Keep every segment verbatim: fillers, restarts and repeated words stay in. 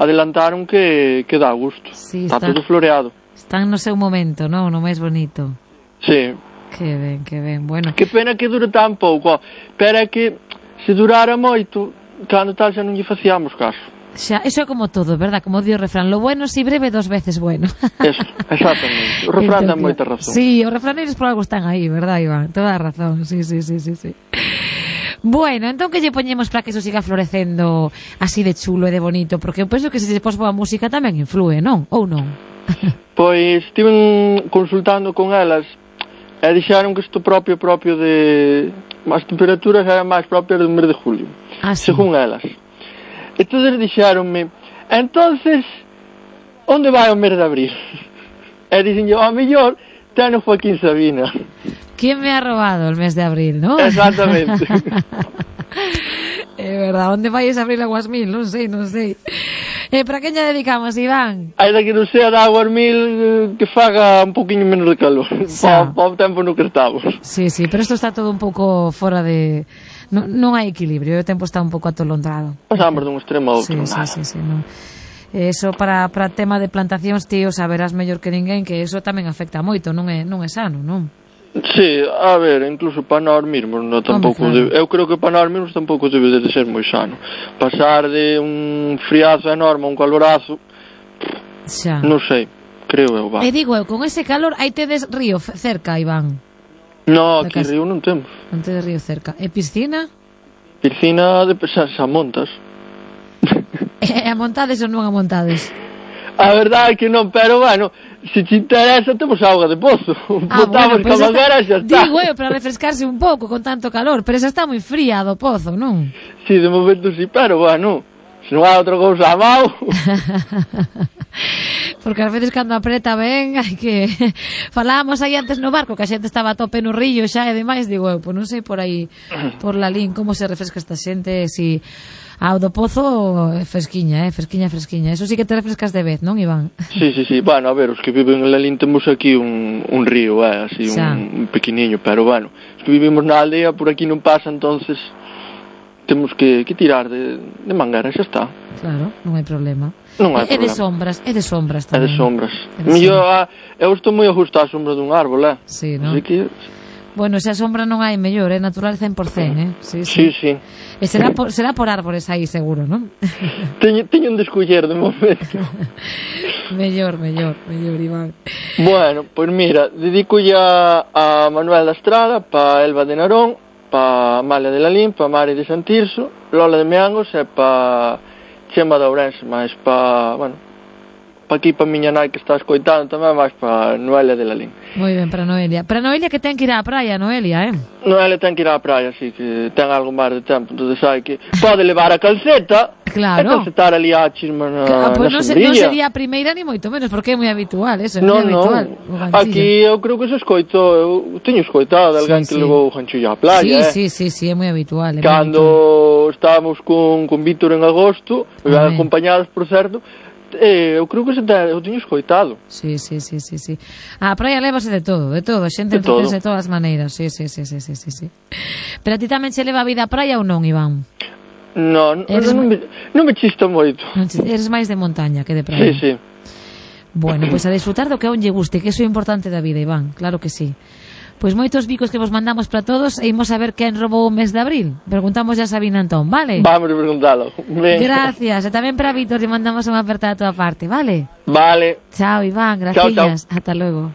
adelantaron que, que dá gusto. Sí, está, está todo floreado. Están no seu momento, non? No máis bonito. Sí. Que ben, que ben, bueno. Que pena que dure tan pouco, pero é que se durara moito, cando tal xa non lle facíamos caso. Xa, eso é como todo, verdad? Como di o refrán, lo bueno si breve, dos veces bueno. Eso, exactamente. O refrán ten moita razón. Sí, os refraneiros por algo están aí, verdad, Iván? Toda a razón, sí, sí, sí, sí, sí. Bueno, entón que lle poñemos para que eso siga florecendo así de chulo e de bonito? Porque eu penso que se se pos boa música tamén influe, non? Ou non? Pois estiven consultando con elas e dixeron que isto propio propio de... as temperaturas eran máis propias do mes de julio, ah, sí. Según elas. Entonces dixeronme, entonces, onde vai o mes de abril? E dixen yo, a mellor, ten o Joaquín Sabina. ¿Quién me ha robado el mes de abril, no? Exactamente. É verdad, onde vai ese abril aguas mil? Non sei, non sei. Eh, para quen lle dedicamos, Iván? Ainda que non sea de aguas mil, que faga un poquinho menos de calor. Pa, pa o tempo no que estamos. Sí, sí, pero isto está todo un pouco fora de... Non, non hai equilibrio, o tempo está un pouco atolondrado. Pasamos dun extremo a outro. Sí, sí, sí, sí, non. Eso para para tema de plantacións, tío, saberás mellor que ninguén que eso tamén afecta moito, non é non é sano, non? Sí, a ver, incluso para nós mesmos no, tampouco Hombre, claro. debe, eu creo que para nós mesmos tampouco debe de ser moi sano. Pasar de un friazo enorme a un calorazo, xa. Non sei, creo eu, va. E digo eu, con ese calor, aí tedes río cerca, Iván? No, aquí río non temos. Non tedes río cerca. E piscina? Piscina de pesas a montas. E a montades ou non a montades? A verdade é que non, pero bueno, se te interesa temos auga de pozo. Ah, botamos bueno, pues camanguera e xa está. Digo eu, para refrescarse un pouco con tanto calor, pero esa está moi fría do pozo, non? Sí, de momento sí, pero bueno, se non hai outra cousa a mao. Porque ás veces cando apreta ben, hai que... Falábamos aí antes no barco, que a xente estaba a tope no río xa e demais, digo eu, pois non sei por aí, por la lín, como se refresca esta xente, si... Ao do pozo, fresquiña, eh, fresquiña, fresquiña. Eso sí que te refrescas de vez, non, Iván? Sí, sí, sí. Bueno, a ver, os que viven en Lalín temos aquí un, un río, eh, así, un, un pequeniño, pero bueno, os que vivimos na aldea por aquí non pasa, entonces temos que, que tirar de, de manguera, xa está. Claro, non hai problema. Non hai é problema. de sombras, é de sombras É tamén. de sombras. Yo, eu estou moi a gusto á sombra dun árbol, eh. Sí, non? Así que... Bueno, se a sombra non hai mellor, é natural cen por cen, eh? Sí, sí. sí. E será por, será por árbores aí, seguro, non? teño, teño un descoller de momento. mellor, mellor, mellor, Iván. Bueno, pois pues mira, dedico ya a Manuel da Estrada, pa Elba de Narón, pa Amalia de Lalín, pa Mari de Santirso, Lola de Meangos e pa Chema de Ourense, máis pa, bueno, pa aquí pa miña nai que está escoitando tamén, máis pa Noelia de Lalín. Moi ben, para Noelia. Para Noelia que ten que ir á praia, Noelia, eh? Noelia ten que ir á praia, así que ten algo máis de tempo, entón hai que... Pode levar a calceta, claro. E calcetar ali a chisma na, claro, pues na non, se, non sería a primeira ni moito menos, porque é moi habitual, eso, é no, moi habitual. No, aquí eu creo que se escoito, eu teño escoitado de alguén sí, que sí. levou o ganchillo á playa, sí, eh? Sí, sí, sí, é moi habitual. É Cando moi habitual. Estábamos con, con Víctor en agosto, ah, acompañados, por certo, Eh, eu creo que se te, eu teño escoitado. Sí, sí, sí, sí, sí. A praia lévase de todo, de todo, a xente entretense de todas as maneiras. Sí, sí, sí, sí, sí, sí, sí. Pero a ti tamén se leva a vida a praia ou non, Iván? Non, eres non, me, non me chista moito. Non, eres máis de montaña que de praia. Sí, sí. Bueno, pois pues a disfrutar do que a un lle guste, que iso é importante da vida, Iván, claro que sí. Pois moitos bicos que vos mandamos para todos e imos a ver quen robou o mes de abril. Preguntamos a Sabina Antón, vale? Vamos a preguntalo. Ben. Gracias. E tamén para Víctor lle mandamos unha aperta da tua parte, vale? Vale. Chao, Iván, gracias. Chao, chao. Hasta luego.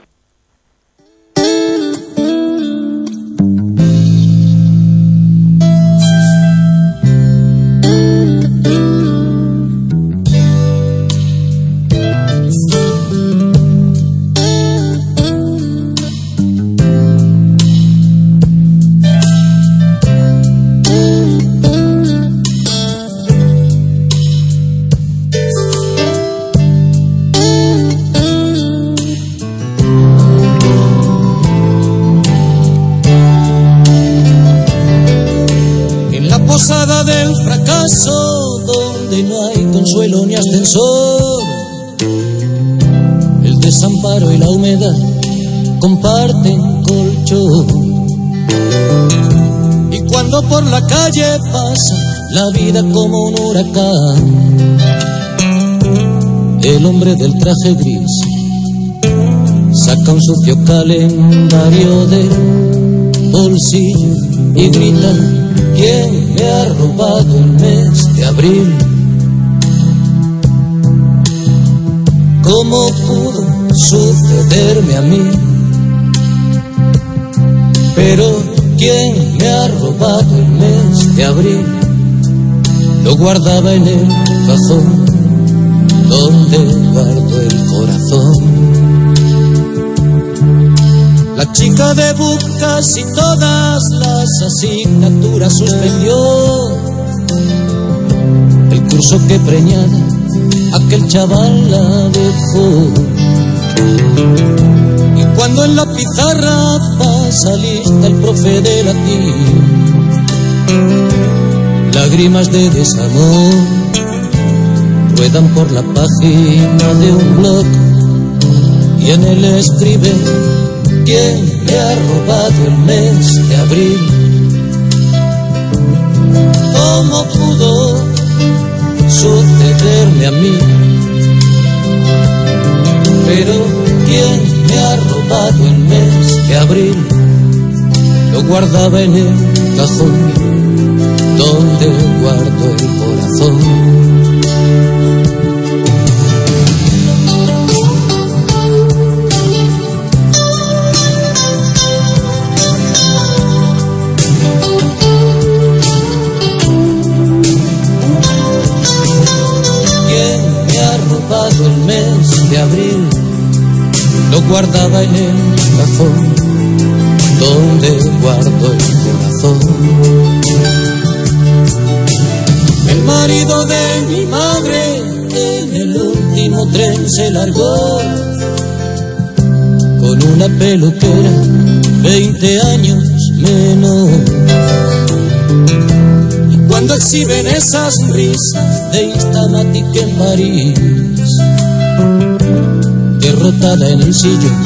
Del fracaso donde no hay consuelo ni ascensor, el desamparo y la humedad comparten colchón, y cuando por la calle pasa la vida como un huracán, El hombre del traje gris saca un sucio calendario del bolsillo y grita: ¿quién me ha robado el mes de abril? ¿Cómo pudo sucederme a mí? Pero ¿quién me ha robado el mes de abril? Lo guardaba en el cajón donde guardo el corazón. La chica de B U C casi todas las asignaturas suspendió. El curso que preñada aquel chaval la dejó. Y cuando en la pizarra pasa lista el profe de latín, lágrimas de desamor ruedan por la página de un blog y en él escribe: ¿quién me ha robado el mes de abril? ¿Cómo pudo sucederme a mí? Pero ¿quién me ha robado el mes de abril? Lo guardaba en el cajón donde guardo el corazón. El mes de abril lo guardaba en el cajón donde guardo el corazón. El marido de mi madre en el último tren se largó con una peluquera veinte años menos. Y cuando exhiben esas risas de Instamatic en París, derrotada en el sillón,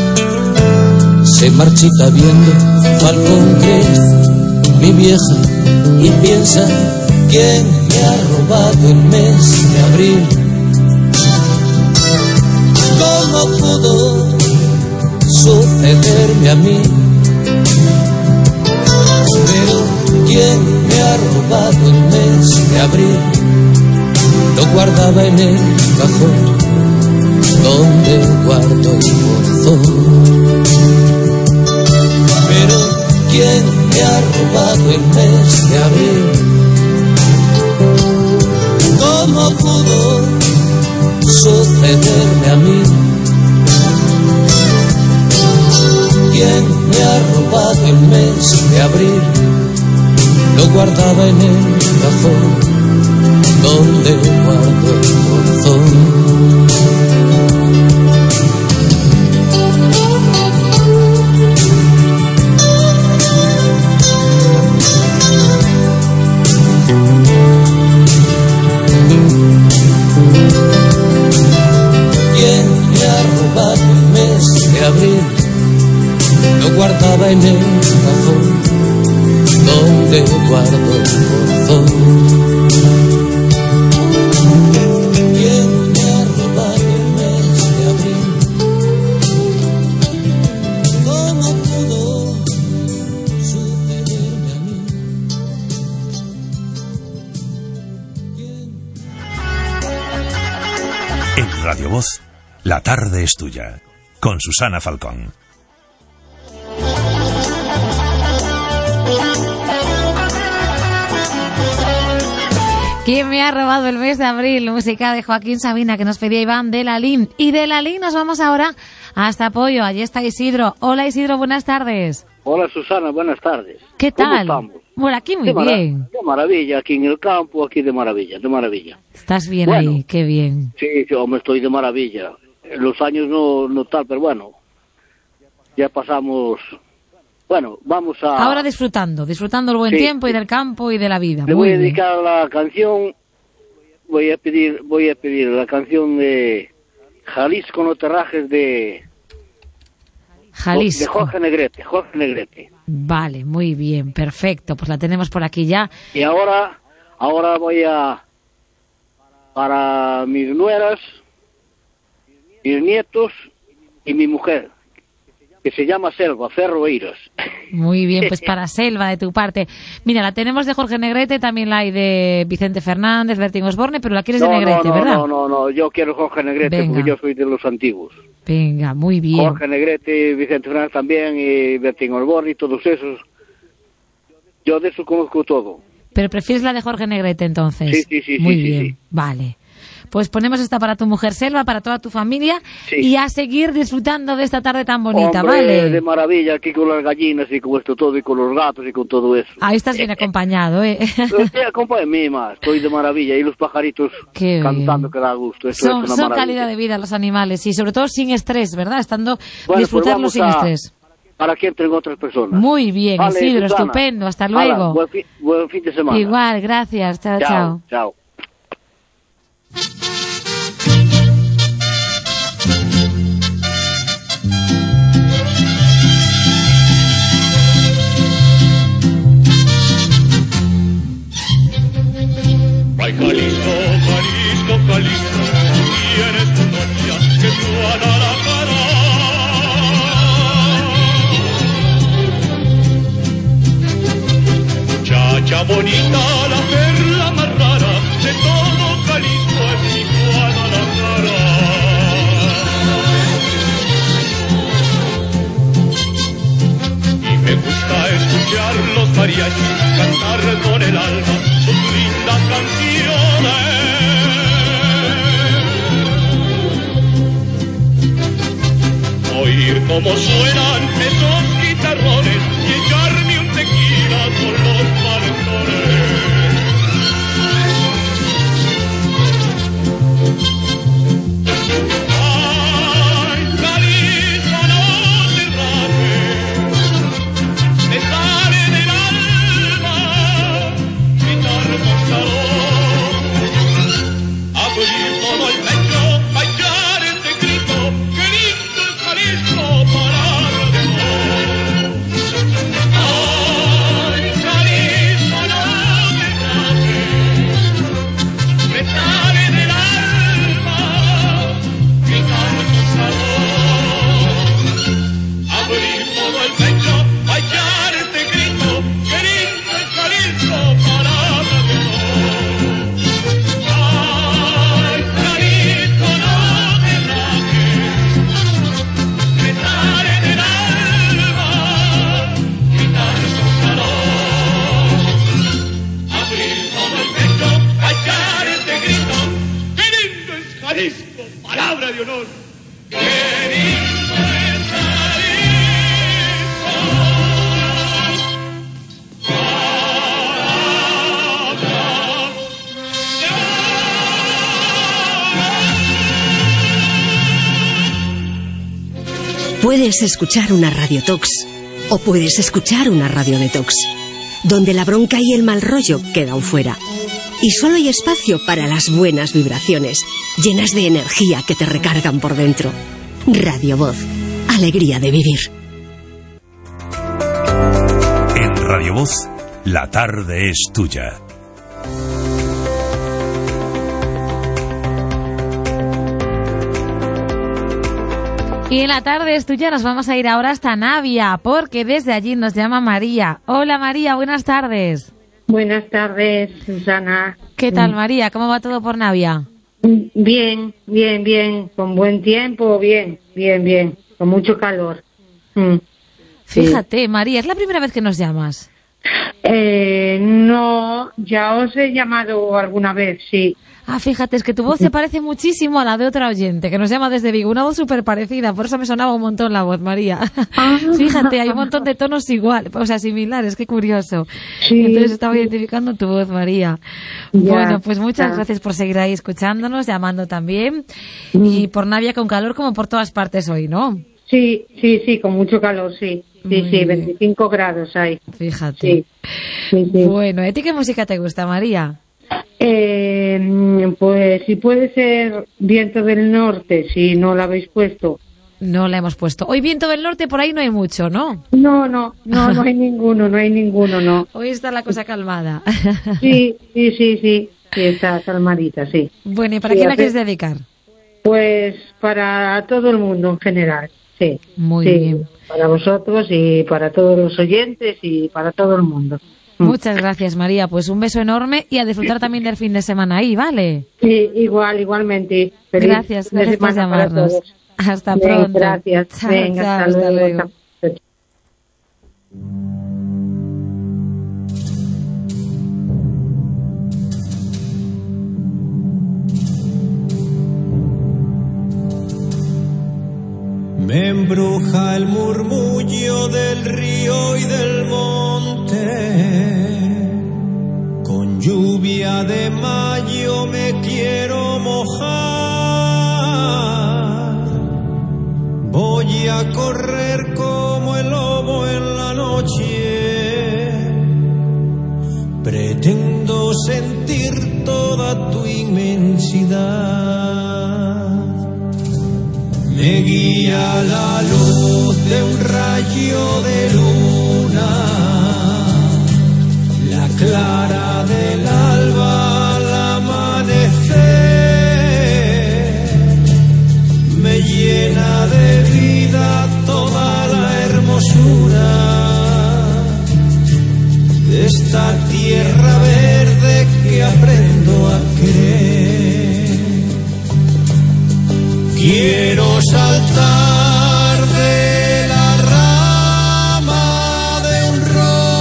se marchita viendo Falcon Crest, mi vieja, y piensa: ¿quién me ha robado el mes de abril? ¿Cómo pudo sucederme a mí? Pero ¿quién me ha robado el mes de abril? Lo guardaba en el cajón donde guardo el corazón. Pero ¿quién me ha robado el mes de abril? ¿Cómo pudo sucederme a mí? ¿Quién me ha robado el mes de abril? Lo guardaba en el cajón donde guardo el corazón. Lo guardaba en el cajón donde guardo el corazón. ¿Quién me ha robado el mes de abril? ¿Cómo pudo sucederme a mí? En Radio Voz, la tarde es tuya, con Susana Falcón. ¿Quién me ha robado el mes de abril? Música de Joaquín Sabina que nos pedía Iván de la Lin. Y de la Lin nos vamos ahora hasta Pollo. Allí está Isidro. Hola Isidro, buenas tardes. Hola Susana, buenas tardes. ¿Qué tal? ¿Cómo estamos? Bueno, aquí muy de bien. De maravilla, aquí en el campo, aquí de maravilla, de maravilla. Estás bien bueno, ahí, qué bien. Sí, yo me estoy de maravilla. Los años no, no tal, pero bueno, ya pasamos. Bueno, vamos a... Ahora disfrutando, disfrutando el buen sí, tiempo sí. y del campo y de la vida. Le Muy voy a bien. dedicar la canción, voy a pedir voy a pedir la canción de Jalisco no te rajes de... Jalisco. De Jorge Negrete, Jorge Negrete. Vale, muy bien, perfecto. Pues la tenemos por aquí ya. Y ahora, ahora voy a... Para mis nueras, mis nietos y mi mujer, que se llama Selva Ferroeiras. Muy bien, pues para Selva, de tu parte. Mira, la tenemos de Jorge Negrete, también la hay de Vicente Fernández, Bertín Osborne, pero la quieres no, de Negrete, no, no, ¿verdad? No, no, no, yo quiero Jorge Negrete. Venga. Porque yo soy de los antiguos. Venga, muy bien. Jorge Negrete, Vicente Fernández también, y Bertín Osborne y todos esos. Yo de eso conozco todo. Pero prefieres la de Jorge Negrete, entonces. Sí, sí, sí. Muy sí, bien, sí, sí. Vale. Pues ponemos esta para tu mujer Selva, para toda tu familia, sí. Y a seguir disfrutando de esta tarde tan bonita, Hombre, ¿vale? De maravilla, aquí con las gallinas y con esto todo, y con los gatos y con todo eso. Ahí estás bien acompañado, ¿eh? Estoy acompañado de mí más, estoy de maravilla, y los pajaritos Qué cantando bien. Que da gusto. Esto son es una son maravilla. calidad de vida los animales, y sobre todo sin estrés, ¿verdad? Estando, bueno, disfrutarlo pues sin a, estrés. Para que entren otras personas. Muy bien, vale, Isidro, Susana. Estupendo, hasta luego. Hala, buen, fin, buen fin de semana. Igual, gracias, chao, chao. Chao, chao. Ay, Jalisco, Jalisco, Jalisco, tienes tu novia que suena la cara. Muchacha bonita, la perla más rara de todo Jalisco es mi Guadalajara. Y me gusta escuchar los mariachis cantar con el alma sus lindas canciones. Oír cómo suenan esos guitarrones y echarme un tequila con los valentones. Ay, Jalisco, no te rajes, me sale del alma quitar por calor, abrir todo el pecho, bailar este grito, que lindo es Jalisco, palabra de amor. Ay, Jalisco, no te rajes, me sale del alma quitar por calor, abrir todo el pecho, bailar este grito, que lindo es Jalisco, palabra de amor. Ay, Jalisco, no te rajes, me sale del alma quitar tu calor, abrir todo el pecho, bailar este grito, que lindo es Jalisco, palabra de honor. Que lindo es Puedes escuchar una Radio Tox o puedes escuchar una Radio Detox, donde la bronca y el mal rollo quedan fuera. Y solo hay espacio para las buenas vibraciones, llenas de energía que te recargan por dentro. Radio Voz, alegría de vivir. En Radio Voz, la tarde es tuya. Y en la tarde es tuya, nos vamos a ir ahora hasta Navia, porque desde allí nos llama María. Hola María, buenas tardes. Buenas tardes, Susana. ¿Qué tal, María? ¿Cómo va todo por Navia? Bien, bien, bien. Con buen tiempo, bien, bien, bien. Con mucho calor. Mm. Fíjate, sí. María, ¿es la primera vez que nos llamas? Eh, no, ya os he llamado alguna vez, sí. Ah, fíjate, es que tu voz se parece muchísimo a la de otra oyente que nos llama desde Vigo, una voz súper parecida, por eso me sonaba un montón la voz, María. Ah. Fíjate, hay un montón de tonos igual, o sea, similares, qué curioso. Sí. Entonces estaba identificando tu voz, María. Ya, bueno, pues muchas ya. gracias por seguir ahí escuchándonos, llamando también, mm. y por Navia con calor como por todas partes hoy, ¿no? Sí, sí, sí, con mucho calor, sí. Sí, Muy sí, veinticinco bien. grados hay. Fíjate. Sí. Sí, sí. Bueno, ¿a ti qué música te gusta, María? Eh, pues si puede ser Viento del Norte, si no la habéis puesto. No la hemos puesto. Hoy Viento del Norte por ahí no hay mucho, ¿no? No, no, no, no hay ninguno, no hay ninguno, no. Hoy está la cosa calmada. Sí, sí, sí, sí, sí, está calmadita, sí. Bueno, ¿y para sí, quién la quieres dedicar? Pues para todo el mundo en general, sí. Muy sí, bien. Para vosotros y para todos los oyentes y para todo el mundo. Muchas gracias, María. Pues un beso enorme y a disfrutar también del fin de semana ahí, ¿vale? Sí, igual, igualmente. Feliz Gracias, fin de gracias por semana para llamarnos. todos. Hasta Bien, pronto. gracias. Chao, Venga, chao, hasta hasta luego. luego. Chao. Me embruja el murmullo del río y del monte, con lluvia de mayo me quiero mojar, voy a correr como el lobo en la noche, pretendo sentir toda tu inmensidad. Me guía la luz de un rayo de luna, la clara del alba al amanecer, me llena de vida toda la hermosura de esta tierra verde que aprendo a querer. Quiero saltar de la rama de un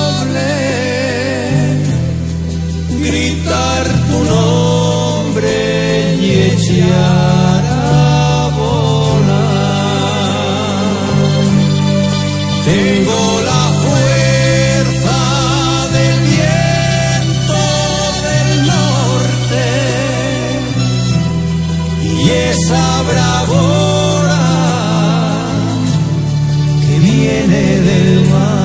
roble, gritar tu nombre y echar a volar. Tengo la fuerza del viento del norte y esa bravura que viene del mar.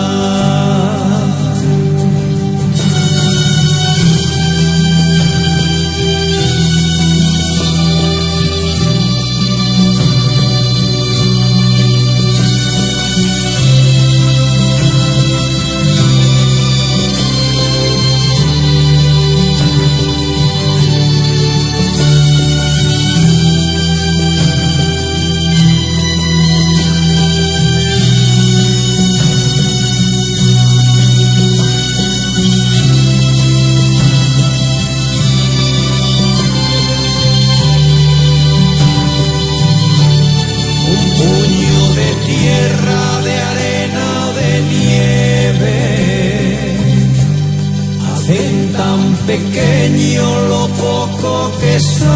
Pequeño lo poco que soy,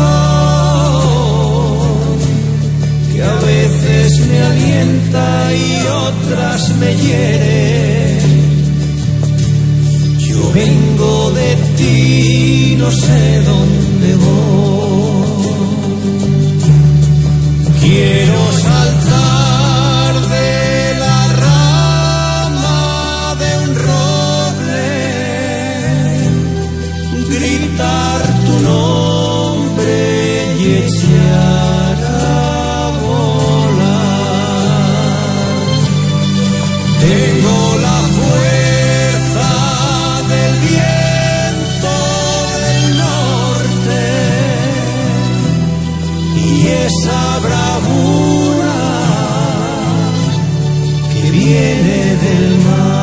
que a veces me alienta y otras me hiere. Yo vengo de ti, no sé dónde voy. Quiero saltar de la rama de un roble, gritar tu nombre y echar a volar. Tengo la fuerza del viento del norte y esa bravura que viene del mar.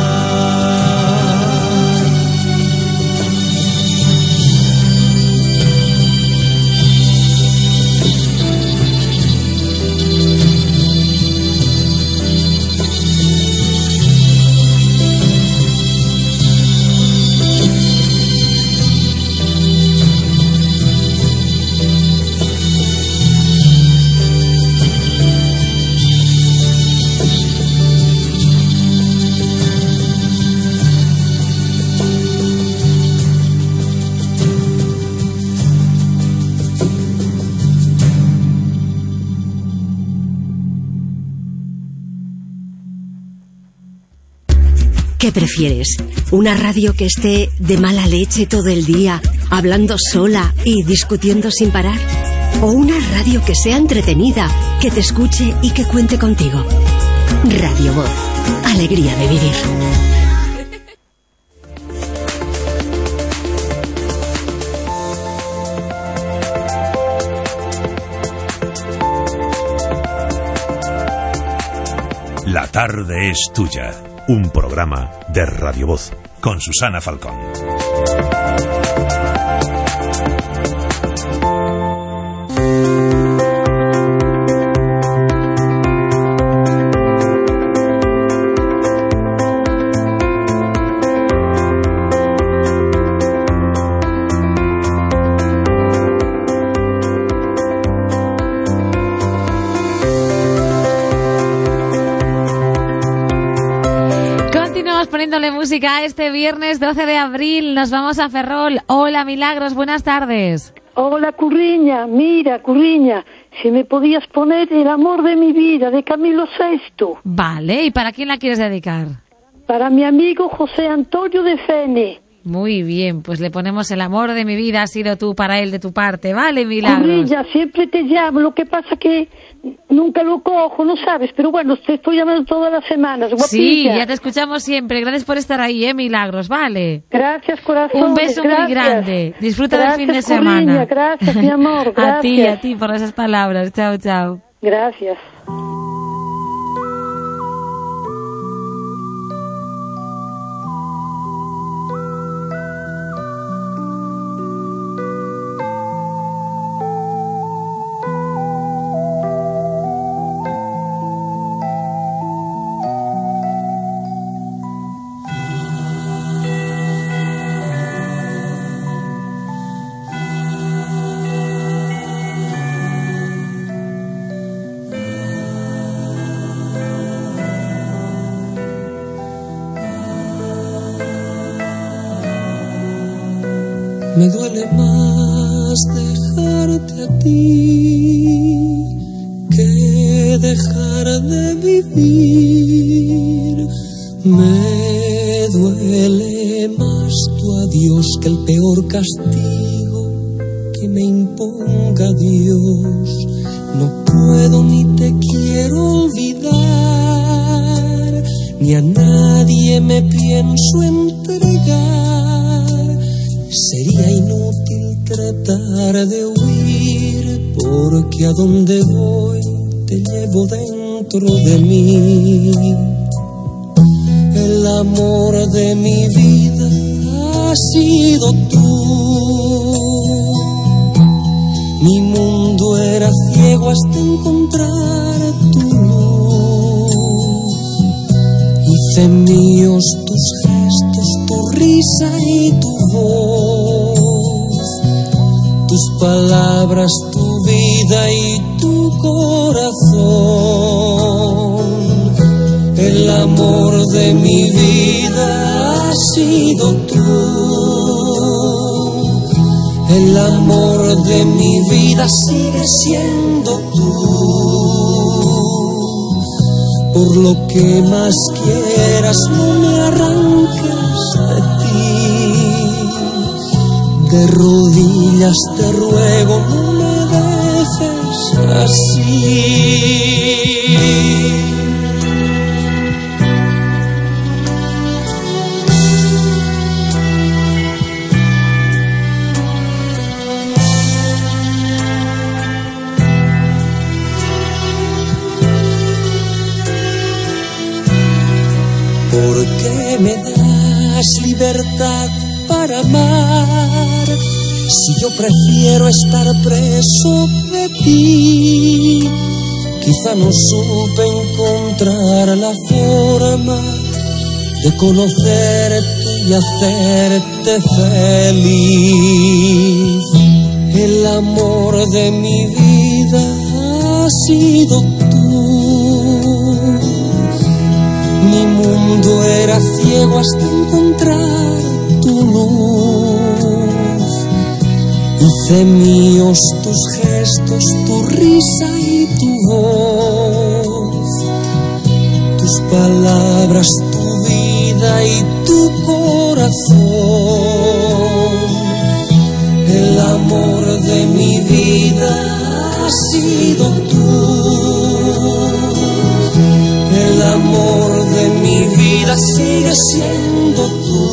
¿Qué prefieres? ¿Una radio que esté de mala leche todo el día, hablando sola y discutiendo sin parar? ¿O una radio que sea entretenida, que te escuche y que cuente contigo? Radio Voz. Alegría de vivir. La tarde es tuya. Un programa de Radio Voz con Susana Falcón. Poniéndole música este viernes doce de abril, nos vamos a Ferrol. Hola Milagros, buenas tardes. Hola Curriña, mira Curriña, si me podías poner El amor de mi vida de Camilo sexto. Vale, ¿y para quién la quieres dedicar? Para mi amigo José Antonio de Fene. Muy bien, pues le ponemos El amor de mi vida, has sido tú para él de tu parte, ¿vale, Milagros? Curriña, siempre te llamo, lo que pasa que nunca lo cojo, no sabes, pero bueno, te estoy llamando todas las semanas, guapilla. Sí, ya te escuchamos siempre, gracias por estar ahí, ¿eh, Milagros? Vale. Gracias, corazón. Un beso gracias. muy grande, disfruta gracias, del fin de Curriña, semana. Gracias, mi amor, gracias. A ti, a ti por esas palabras, chao, chao. Gracias. Me duele más dejarte a ti que dejar de vivir. Me duele más tu adiós que el peor castigo que me imponga Dios. No puedo ni te quiero olvidar, ni a nadie me pienso entregar. Sería inútil tratar de huir, porque a donde voy te llevo dentro de mí. El amor de mi vida has sido tú. Mi mundo era ciego hasta encontrar tu luz. Hice míos tus gestos, tu risa y tu voz, tus palabras, tu vida y tu corazón. El amor de mi vida has sido tú. El amor de mi vida sigue siendo tú. Por lo que más quieras no me arranques de ti. De rodillas te ruego no me dejes así. ¿Por qué me das libertad para amar si yo prefiero estar preso de ti? Quizá no supe encontrar la forma de conocerte y hacerte feliz. El amor de mi vida ha sido tú. Mi mundo era ciego hasta encontrar tu luz. Hice míos tus gestos, tu risa y tu voz, tus palabras, tu vida y tu corazón. El amor de mi vida ha sido tú. El amor de mi vida sigue siendo tú.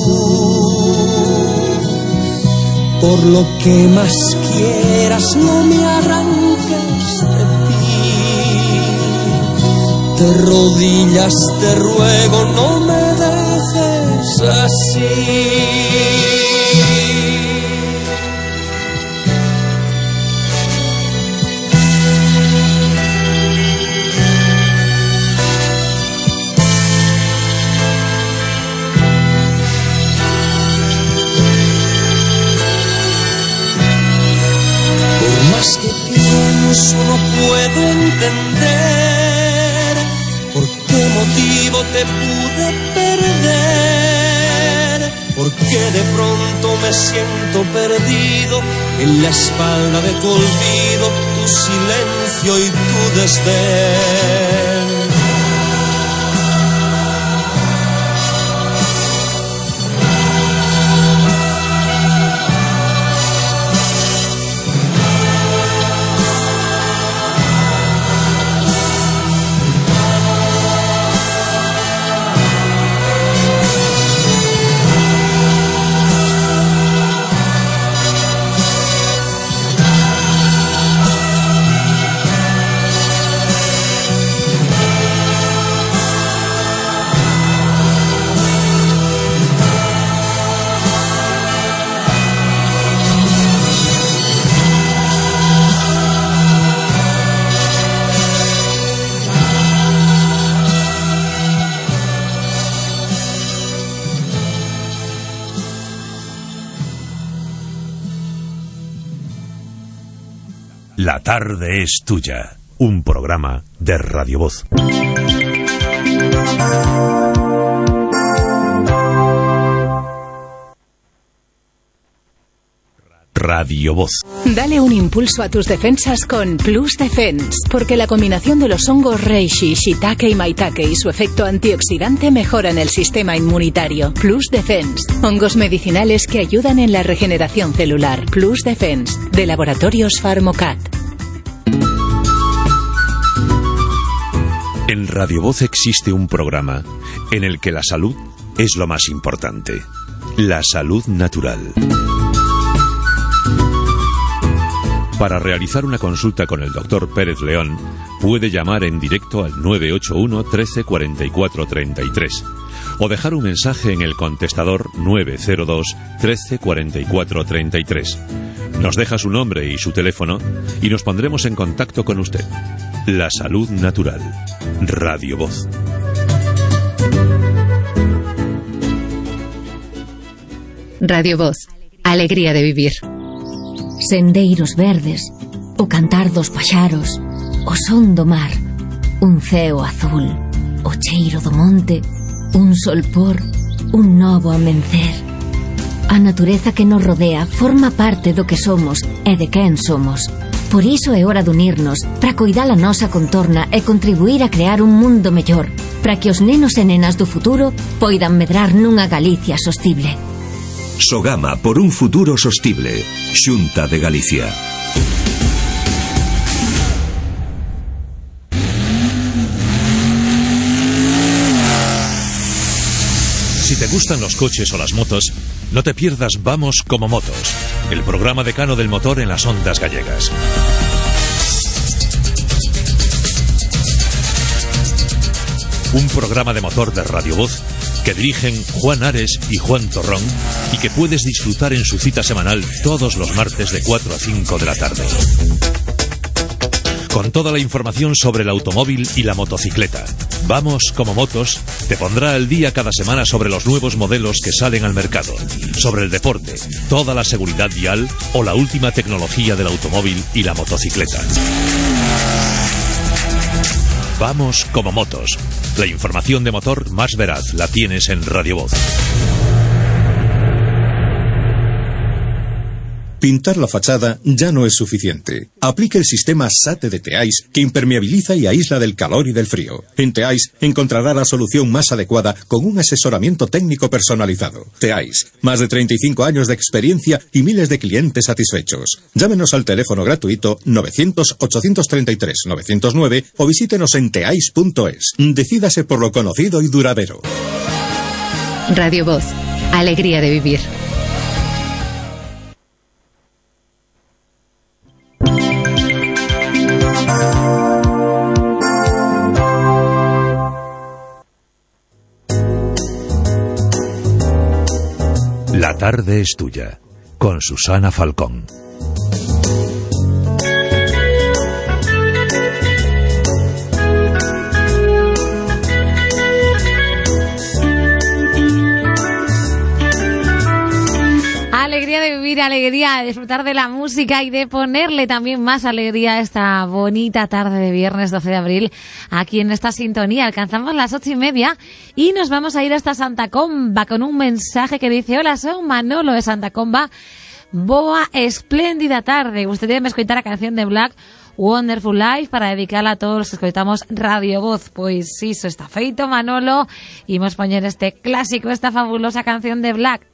Por lo que más quieras no me arranques de ti. de rodillas te ruego, no me dejes así. No puedo entender por qué motivo te pude perder, porque de pronto me siento perdido en la espalda de tu olvido, tu silencio y tu desdén. La tarde es tuya, un programa de Radio Voz. Radio Voz. Dale un impulso a tus defensas con Plus Defense, porque la combinación de los hongos reishi, shiitake y maitake y su efecto antioxidante mejoran el sistema inmunitario. Plus Defense, hongos medicinales que ayudan en la regeneración celular. Plus Defense, de Laboratorios Pharmocat. En Radio Voz existe un programa en el que la salud es lo más importante. La salud natural. Para realizar una consulta con el doctor Pérez León, puede llamar en directo al nueve ocho uno, trece, cuarenta y cuatro, treinta y tres o dejar un mensaje en el contestador nueve cero dos, trece, cuarenta y cuatro, treinta y tres. Nos deja su nombre y su teléfono y nos pondremos en contacto con usted. La salud natural. Radio Voz. Radio Voz. Alegría de vivir. Sendeiros verdes, o cantar dos paxaros, o son do mar, un ceo azul, o cheiro do monte, un solpor, un novo amencer. A natureza que nos rodea forma parte do que somos e de quen somos. Por iso é hora de unirnos para coidar a nosa contorna e contribuir a crear un mundo mellor, para que os nenos e nenas do futuro poidan medrar nunha Galicia sostible. Sogama por un futuro sostible. Xunta de Galicia. Si te gustan los coches o las motos, no te pierdas Vamos como Motos, el programa decano del motor en las ondas gallegas. Un programa de motor de Radio Voz que dirigen Juan Ares y Juan Torrón y que puedes disfrutar en su cita semanal todos los martes de cuatro a cinco de la tarde. Con toda la información sobre el automóvil y la motocicleta. Vamos como Motos te pondrá al día cada semana sobre los nuevos modelos que salen al mercado, sobre el deporte, toda la seguridad vial o la última tecnología del automóvil y la motocicleta. Vamos como Motos. La información de motor más veraz la tienes en Radio Voz. Pintar la fachada ya no es suficiente. Aplique el sistema SATE de Teais, que impermeabiliza y aísla del calor y del frío. En Teais encontrará la solución más adecuada con un asesoramiento técnico personalizado. Teais, más de treinta y cinco años de experiencia y miles de clientes satisfechos. Llámenos al teléfono gratuito novecientos, ochocientos treinta y tres, novecientos nueve o visítenos en teais punto es. Decídase por lo conocido y duradero. Radio Voz. Alegría de vivir. tarde es tuya, con Susana Falcón. Alegría de vivir, alegría de disfrutar de la música y de ponerle también más alegría a esta bonita tarde de viernes doce de abril aquí en esta sintonía. Alcanzamos las ocho y media y nos vamos a ir hasta Santa Comba con un mensaje que dice: hola, soy Manolo de Santa Comba, boa espléndida tarde. Gustaría me escoitar a canción de Black, Wonderful Life, para dedicarla a todos los que escoitamos Radio Voz. Pois iso está feito, Manolo, e imos poñer este clásico, esta fabulosa canción de Black.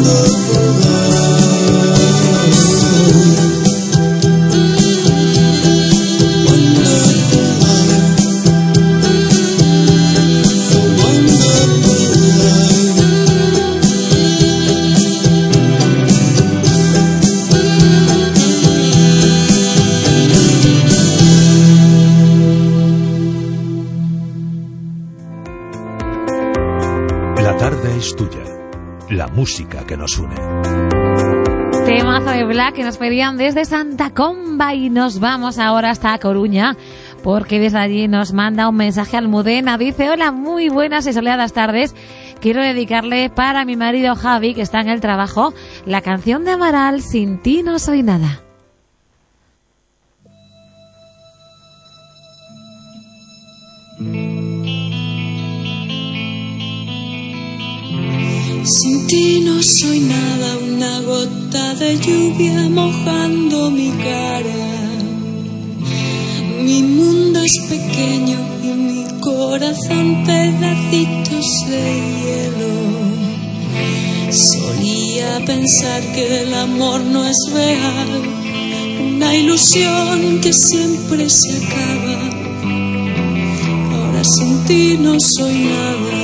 Música que nos une. Temazo de Black que nos pedían desde Santa Comba y nos vamos ahora hasta A Coruña porque desde allí nos manda un mensaje Almudena. Dice: hola, muy buenas y soleadas tardes. Quiero dedicarle para mi marido Javi, que está en el trabajo, la canción de Amaral, Sin ti no soy nada. Sin ti no soy nada, una gota de lluvia mojando mi cara. Mi mundo es pequeño y mi corazón pedacitos de hielo. Solía pensar que el amor no es real, una ilusión que siempre se acaba. Ahora sin ti no soy nada.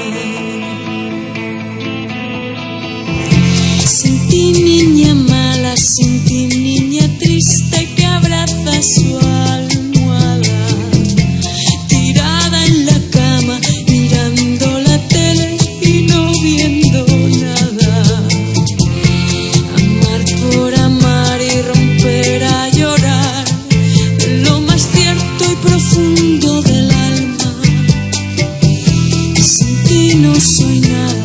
Sin ti, niña mala, sin ti, niña triste que abraza su almohada, tirada en la cama, mirando la tele y no viendo nada. Amar por amar y romper a llorar, lo más cierto y profundo del alma. Sin ti no soy nada.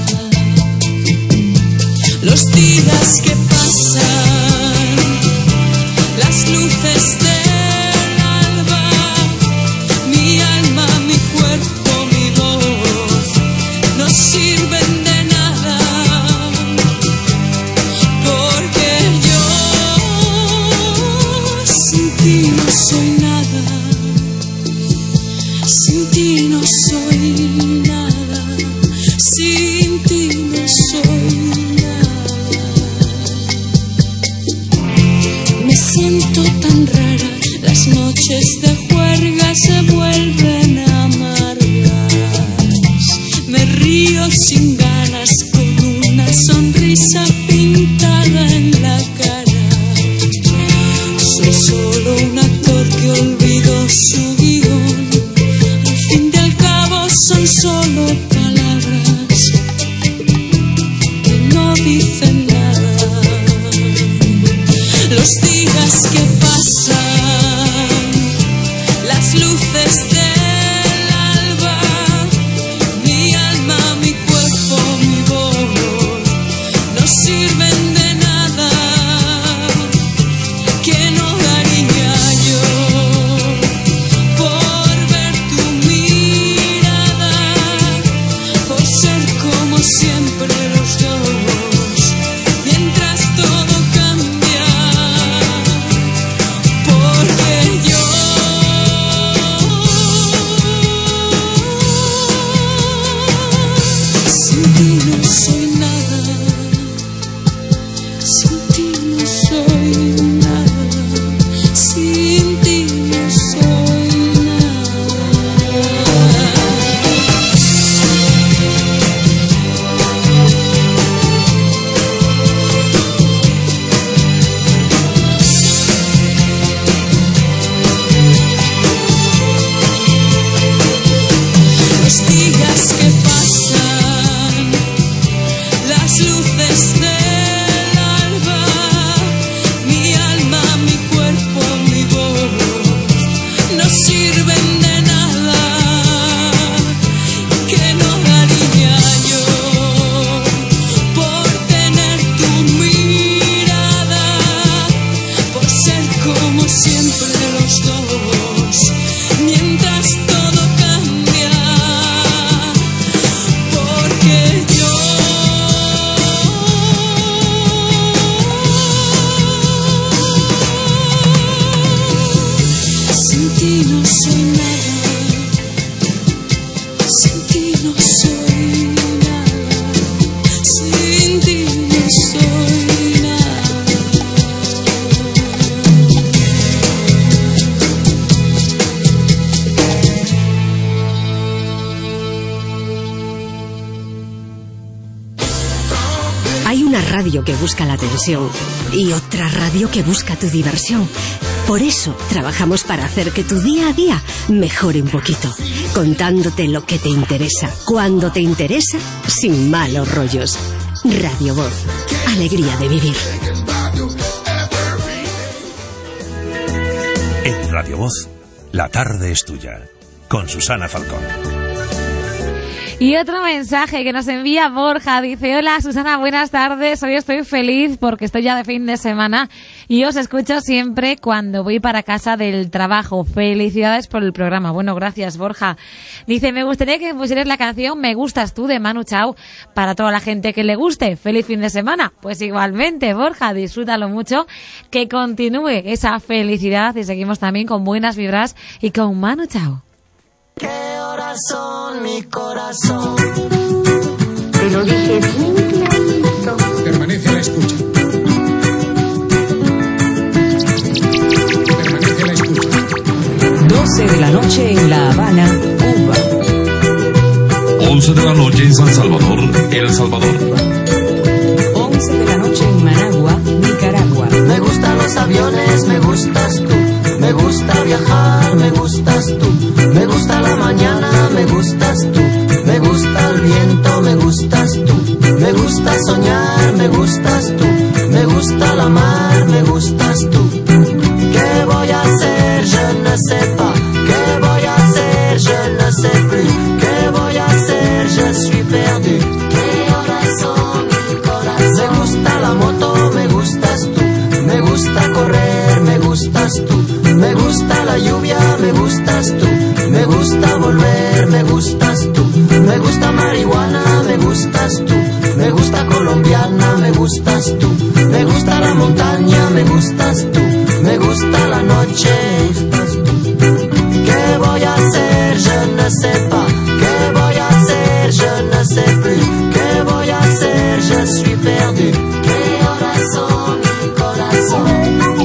Los días que pasan, las luces del alba, mi alma, mi cuerpo, mi voz, no sirven de nada, porque yo sin ti no soy nada, sin ti no soy nada, sin ti no soy nada. Me siento tan rara, las noches de juerga se vuelven amargas. Me río sin ganas con una sonrisa pintada en la cara. Soy solo un actor que olvidó su guión. Al fin y al cabo son solo palabras que no dicen nada. Los días que pasan, las luces del alba, mi alma, mi cuerpo, mi voz, no sirven de nada, que no daría yo por ver tu mirada, por ser como siempre los dos, mientras todo cambia. Hay una radio que busca la atención y otra radio que busca tu diversión. Por eso trabajamos para hacer que tu día a día mejore un poquito, contándote lo que te interesa, cuando te interesa, sin malos rollos. Radio Voz, alegría de vivir. En Radio Voz, la tarde es tuya, con Susana Falcón. Y otro mensaje que nos envía Borja, dice: hola Susana, buenas tardes, hoy estoy feliz porque estoy ya de fin de semana y os escucho siempre cuando voy para casa del trabajo. Felicidades por el programa. Bueno, gracias Borja. Dice: me gustaría que pusieras la canción Me Gustas Tú de Manu Chao para toda la gente que le guste. Feliz fin de semana. Pues igualmente Borja, disfrútalo mucho, que continúe esa felicidad y seguimos también con buenas vibras y con Manu Chao. ¿Qué horas son, mi corazón? Te lo dije bien clarito. Permanece a la escucha. Permanece a la escucha. doce de la noche en La Habana, Cuba. once de la noche en San Salvador, El Salvador. once de la noche en Managua, Nicaragua. Me gustan los aviones, me gustas tú. Me gusta viajar, me gustas tú. Me gusta la mañana, me gustas tú. Me gusta el viento, me gustas tú. Me gusta soñar, me gustas tú. Me gusta la mar, me gustas tú. ¿Qué voy a hacer? Je ne sais pas. ¿Qué voy a hacer? Je ne sais plus. ¿Qué voy a hacer? Je suis perdu. ¿Qué horas son, mi corazón? Me gusta la moto, me gustas tú. Me gusta correr, me gustas tú. Me gusta la lluvia, me gustas tú. Me gusta volver, me gustas tú. Me gusta marihuana, me gustas tú. Me gusta colombiana, me gustas tú. Me gusta la montaña, me gustas tú. Me gusta la noche, me gustas tú. ¿Qué voy a hacer? Je ne sais pas. ¿Qué voy a hacer? Je ne sais plus. ¿Qué voy a hacer? Je suis perdu. ¿Qué horas son, mi corazón?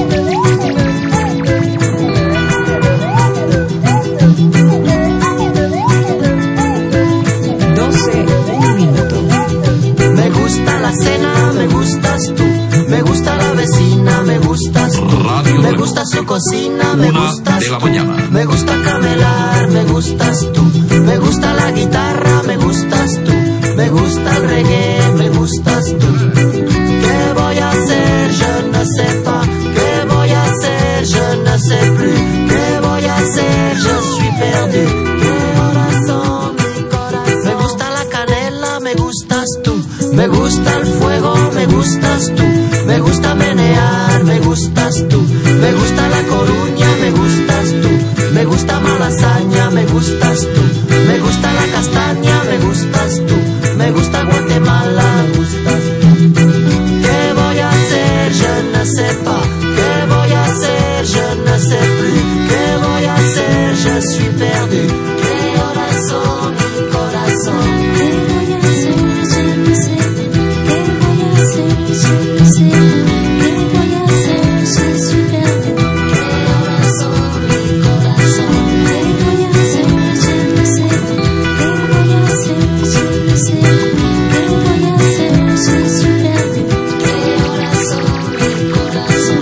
La cena, me gustas tú. Me gusta la vecina, me gustas tú. Radio me gusta su cocina, me gustas de la tú. Mañana. Me gusta camelar, me gustas tú. Me gusta la guitarra, me gustas tú. Me gusta el reggae, me gustas tú. ¿Qué voy a hacer? Je ne sais pas. ¿Qué voy a hacer? Je ne sais plus. ¿Qué voy a hacer? Je suis perdu. ¿Qué horas son, mi corazón? Me gusta la canela, me gustas tú. Me gusta el fuego, me gustas tú. Me gusta menear, me gustas tú. Me gusta La Coruña, me gustas tú. Me gusta Malasaña, me gustas tú. Me gusta la castaña, me gustas tú. Me gusta Guatemala, me gustas tú. ¿Qué voy a hacer? Je ne sais pas. ¿Qué voy a hacer? Je ne sais plus. ¿Qué voy a hacer? Je suis perdu. ¿Qué horas son, mi corazón? ¿Qué voy a hacer? Je ne sais pas. ¿Qué voy a hacer? Je ne sais pas. ¿Qué voy a hacer? Je suis perdu. ¿Qué horas son, mi corazón? ¿Qué voy a hacer? Je ne sais pas. ¿Qué voy a hacer? Je ne sais pas. ¿Qué voy a hacer? Je suis perdu. ¿Qué horas son, mi corazón?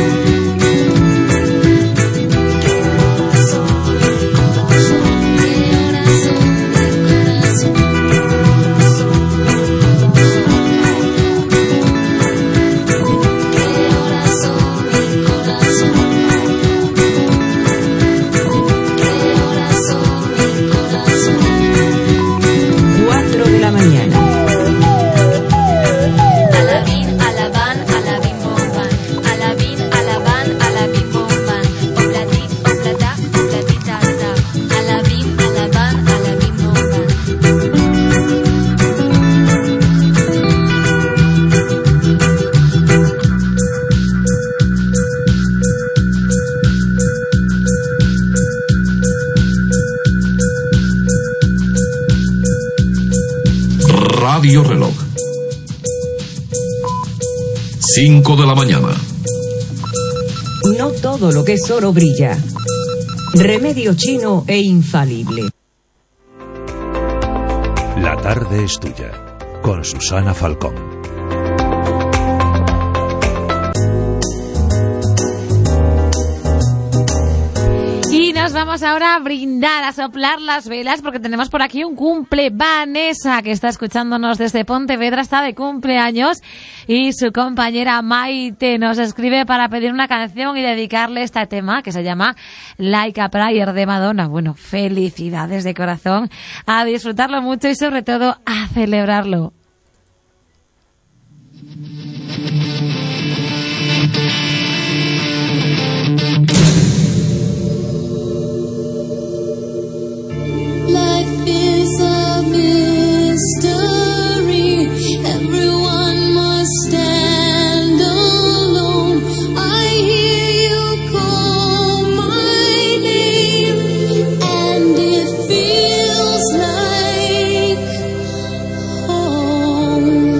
¿Qué horas son, mi corazón? ¿Qué horas son, mi corazón? cuatro de la mañana. Alabín, alabán, alabín, bomban. Alabín, alabán, alabín, bomban. Oplatit, oplatá, oplatitata. Alabín, alabán, alabín, bomban. Radio Reloj. cinco de la mañana. No todo lo que es oro brilla. Remedio chino e infalible. La tarde es tuya, con Susana Falcón. vamos ahora a brindar, a soplar las velas, porque tenemos por aquí un cumple. Vanessa, que está escuchándonos desde Pontevedra, está de cumpleaños, y su compañera Maite nos escribe para pedir una canción y dedicarle este tema que se llama Like a Prayer de Madonna. Bueno, felicidades de corazón, a disfrutarlo mucho y sobre todo a celebrarlo. Life is a mystery. Everyone must stand alone. I hear you call my name, and it feels like home.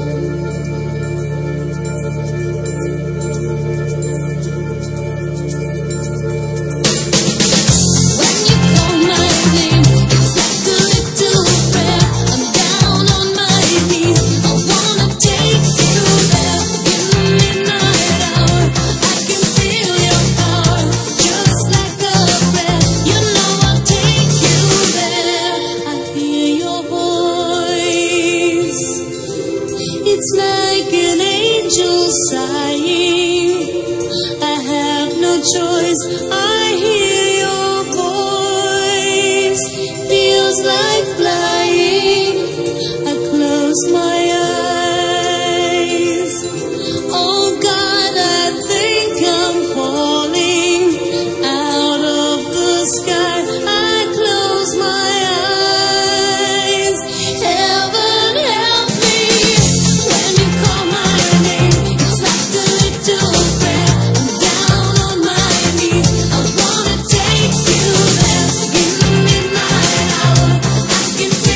It's like an angel sighing. I have no choice. I hear your voice. Feels like flying. I close my eyes. Oh God, I think I'm falling out of the sky. I close my eyes. Heaven help me. When you call my name, it's like a little prayer. I'm down on my knees. I wanna take you there. In the midnight hour, I can feel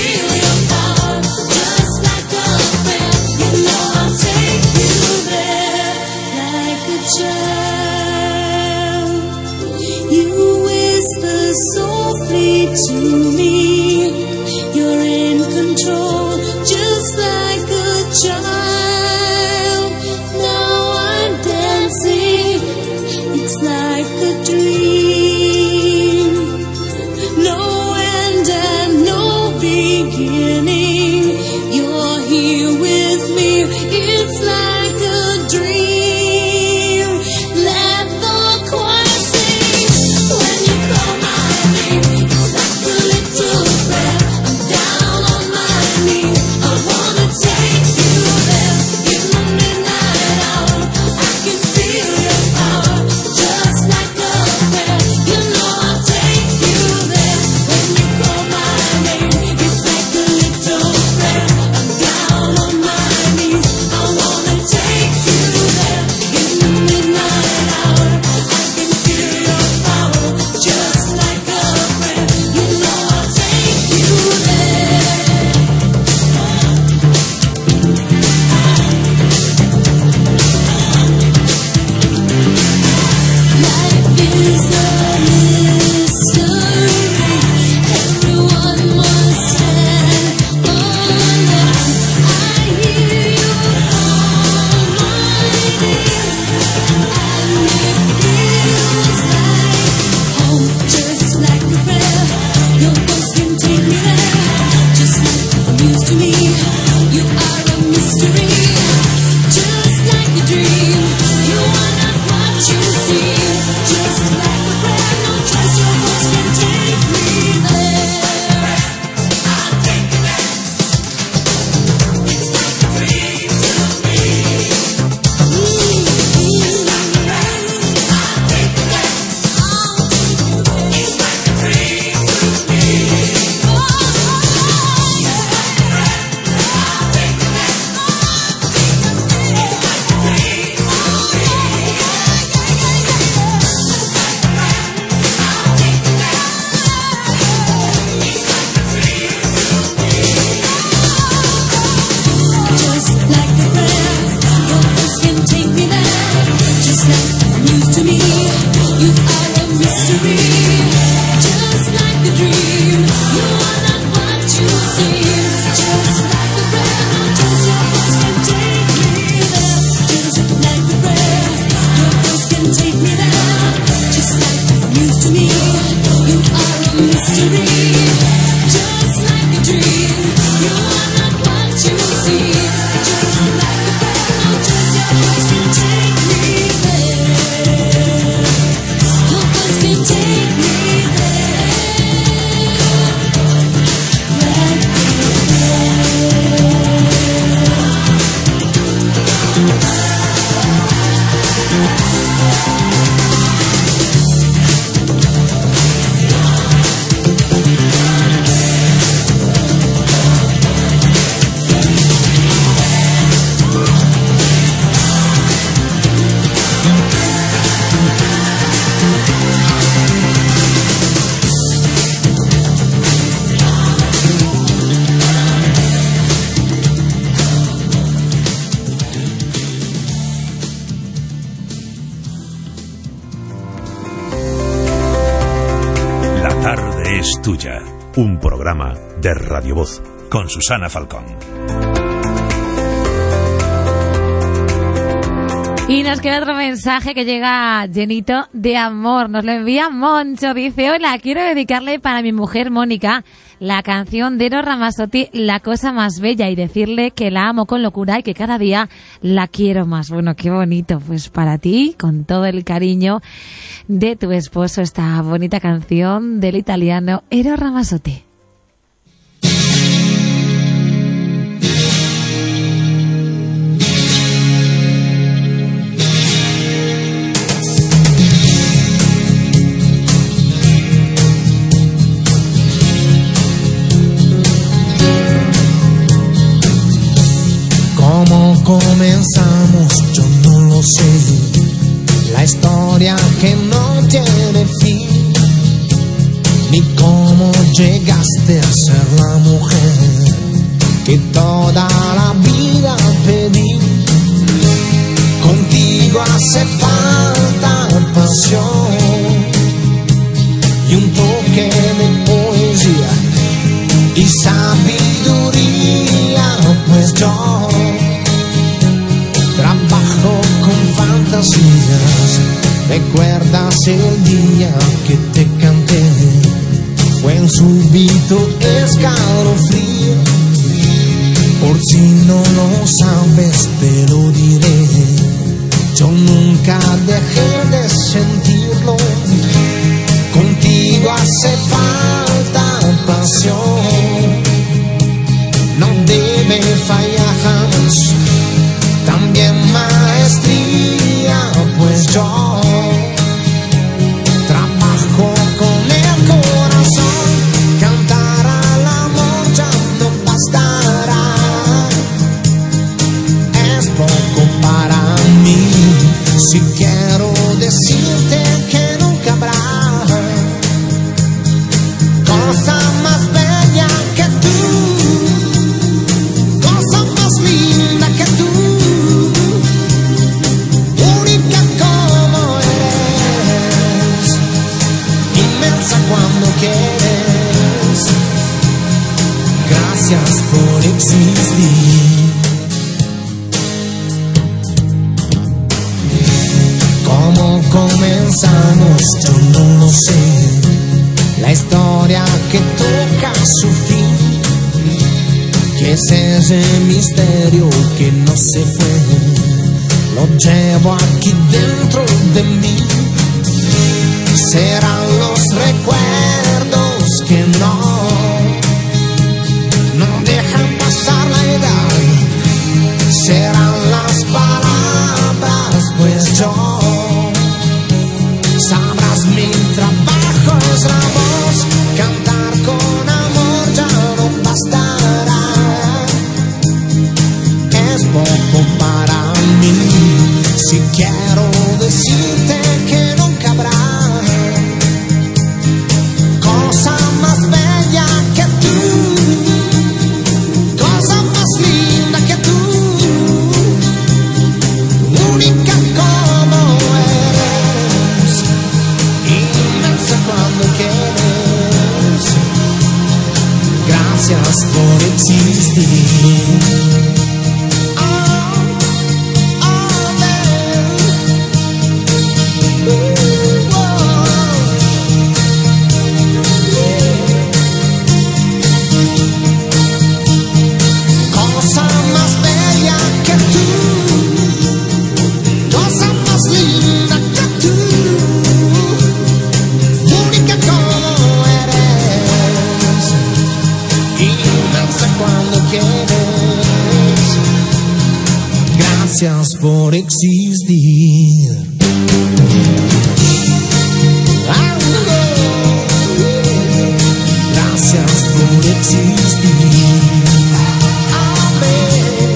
es tuya. Un programa de Radio Voz con Susana Falcón. Y nos queda otro mensaje que llega llenito de amor. Nos lo envía Moncho. Dice: hola, quiero dedicarle para mi mujer Mónica la canción de Eros Ramazzotti, La cosa más bella, y decirle que la amo con locura y que cada día la quiero más. Bueno, qué bonito. Pues para ti, con todo el cariño de tu esposo, esta bonita canción del italiano Eros Ramazzotti. ¿Cómo comenzamos? Yo no lo sé. La historia que no tiene fin. Ni cómo llegaste a ser la mujer que toda la vida pedí. Contigo hace falta pasión y un toque de poesía y sabiduría, pues yo trabajo con fantasías. ¿Recuerdas el día que te canté? Fue un súbito escalofrío. Por si no lo sabes te lo diré. Yo nunca dejé de sentirlo. Contigo hace falta pasión. No debe fallar jamás. También maestría, pues yo trabajo con el corazón. Cantar al amor ya no bastará. Es poco para mí. Si quiero decirte que nunca habrá cosa más bella que tú, cosa más linda que tú. Cuando quieres, gracias por existir. ¿Cómo comenzamos? Yo no lo sé. La historia que toca su fin. ¿Qué es ese misterio que no se fue? Lo llevo aquí dentro de mí. Serán los recuerdos que no, no dejan pasar la edad. Serán las palabras, pues yo sabrás mi trabajo es la voz. Cantar con amor ya no bastará. Es poco para mí. Si quiero decirte que nunca habrá cosa más bella que tú, cosa más linda que tú, única como eres, inmensa cuando quieres. Gracias por existir. Gracias por existir. Gracias por existir. Amén.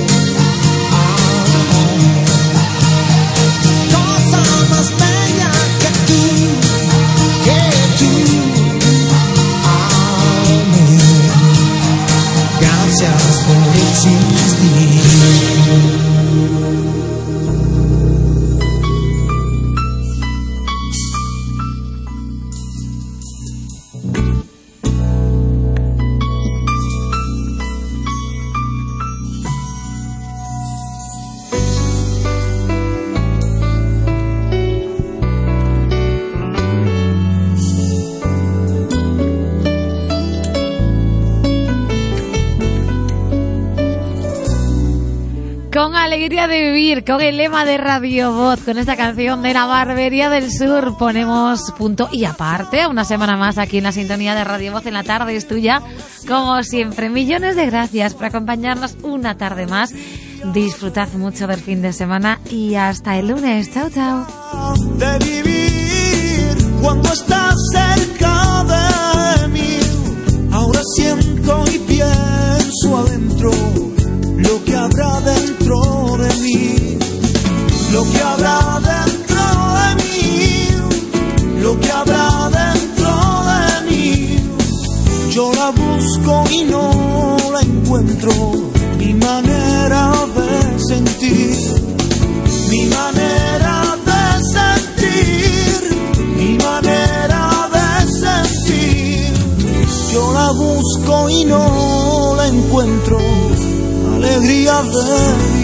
Cosa más bella que tú, que tú. Amén. Gracias por existir. con Alegría de Vivir, con el lema de Radio Voz, con esta canción de la Barbería del Sur. Ponemos punto y aparte, una semana más aquí en la sintonía de Radio Voz en la tarde es tuya. Como siempre, millones de gracias por acompañarnos una tarde más. Disfrutad mucho del fin de semana y hasta el lunes. Chao, chao. De vivir cuando estás cerca de mí, ahora siento y pienso adentro lo que habrá dentro de mí, lo que habrá dentro de mí, lo que habrá dentro de mí. Yo la busco y no la encuentro, mi manera de sentir, mi manera de sentir, mi manera de sentir. Yo la busco y no la encuentro, alegría de